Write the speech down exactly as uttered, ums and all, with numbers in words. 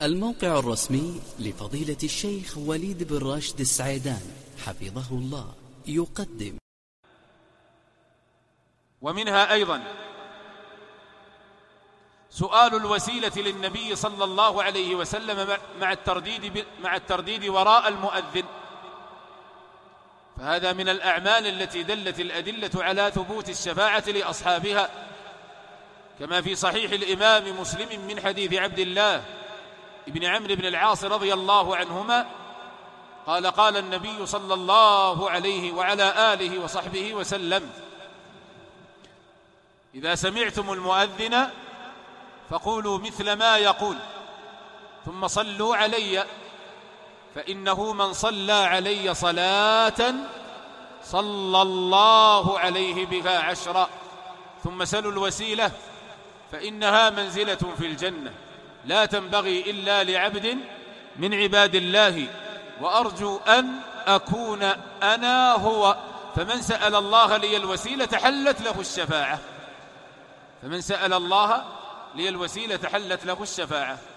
الموقع الرسمي لفضيلة الشيخ وليد بن راشد السعيدان حفظه الله يقدم. ومنها أيضا سؤال الوسيلة للنبي صلى الله عليه وسلم مع الترديد مع الترديد وراء المؤذن، فهذا من الأعمال التي دلت الأدلة على ثبوت الشفاعة لأصحابها، كما في صحيح الإمام مسلم من حديث عبد الله ابن عمرو بن العاص رضي الله عنهما قال: قال النبي صلى الله عليه وعلى آله وصحبه وسلم: إذا سمعتم المؤذن فقولوا مثل ما يقول ثم صلوا علي، فإنه من صلى علي صلاة صلى الله عليه بها عشرا، ثم سلوا الوسيلة فإنها منزلة في الجنة لا تنبغي إلا لعبد من عباد الله، وأرجو أن أكون أنا هو. فمن سأل الله لي الوسيلة حلت له الشفاعة، فمن سأل الله لي الوسيلة حلت له الشفاعة.